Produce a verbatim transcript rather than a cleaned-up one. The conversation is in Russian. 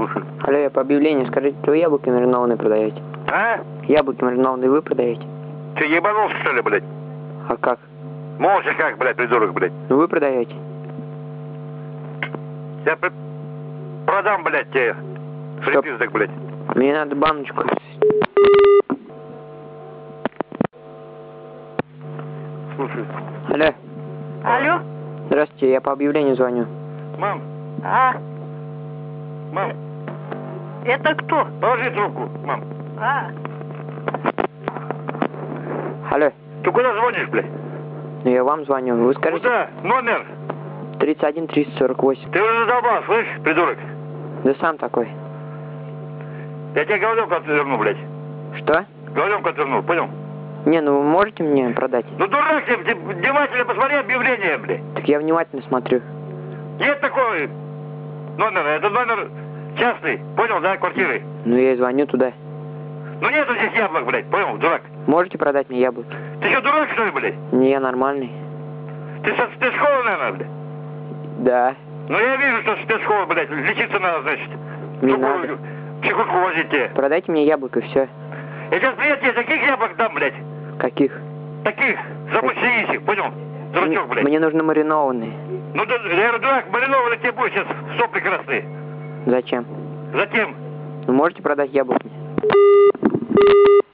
Слушай. Алло, я по объявлению, скажите, что вы яблоки маринованные продаете? А? Яблоки маринованные вы продаете? Ты ебанулся, что ли, блядь? А как? Молча как, блядь, придурок, блядь? Ну вы продаете. Я при... продам, блядь, тебе. Припиздок, блядь. Мне надо баночку. Слушай. Алло. Алло? Здравствуйте, я по объявлению звоню. Мам. А? Мам. Это кто? Положи трубку, мам. А? Алло. Ты куда звонишь, блядь? Ну я вам звоню. Вы скажите... Куда? Номер? тридцать один триста сорок восемь. Ты уже задолбал, слышишь, придурок? Да сам такой. Я тебе головенку отверну, блядь. Что? Головенку отверну, понял? Не, ну вы можете мне продать? Ну дурак ты, ты внимательно посмотри объявление, блядь. Так я внимательно смотрю. Нет такого номера, это номер частный, понял, да, квартиры? Ну я и звоню туда. Ну нету здесь яблок, блядь, понял, дурак? Можете продать мне яблоки? Ты что, дурак, что ли, блядь? Не, я нормальный. Ты со спецшколы, наверное, блядь? Да. Ну я вижу, что спецшкола, блядь, лечиться надо, значит. Не Чтобы надо. психушку возить тебе. Продайте мне яблоко, все. Я сейчас, блядь, тебе таких яблок дам, блядь. Каких? Таких, забудь понял? Дурачок, блядь. Мне нужны маринованные. Ну, да, я говорю, дурак, маринованный тебе будет сейчас сопли красные. Зачем? Затем. Вы можете продать яблоки?